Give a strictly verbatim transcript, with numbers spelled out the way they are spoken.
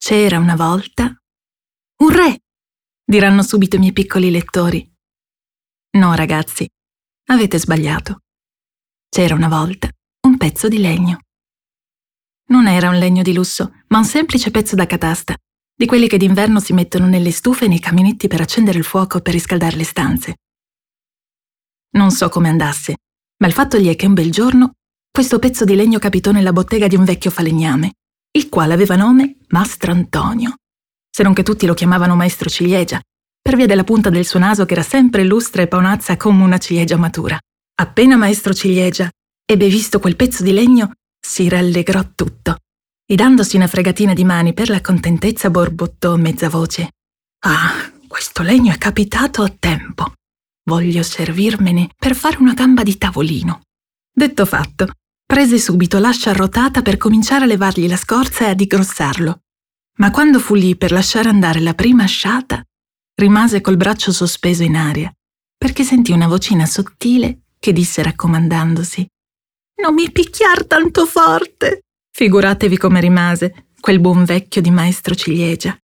C'era una volta un re, diranno subito i miei piccoli lettori. No, ragazzi, avete sbagliato. C'era una volta un pezzo di legno. Non era un legno di lusso, ma un semplice pezzo da catasta, di quelli che d'inverno si mettono nelle stufe e nei caminetti per accendere il fuoco per riscaldare le stanze. Non so come andasse, ma il fatto gli è che un bel giorno questo pezzo di legno capitò nella bottega di un vecchio falegname, il quale aveva nome Mastro Antonio, se non che tutti lo chiamavano Maestro Ciliegia, per via della punta del suo naso che era sempre lustra e paonazza come una ciliegia matura. Appena Maestro Ciliegia ebbe visto quel pezzo di legno, si rallegrò tutto e dandosi una fregatina di mani per la contentezza borbottò a mezza voce: «Ah, questo legno è capitato a tempo. Voglio servirmene per fare una gamba di tavolino». Detto fatto, prese subito l'ascia arrotata per cominciare a levargli la scorza e a digrossarlo. Ma quando fu lì per lasciare andare la prima asciata, rimase col braccio sospeso in aria, perché sentì una vocina sottile che disse raccomandandosi: «Non mi picchiar tanto forte!» Figuratevi come rimase quel buon vecchio di Maestro Ciliegia.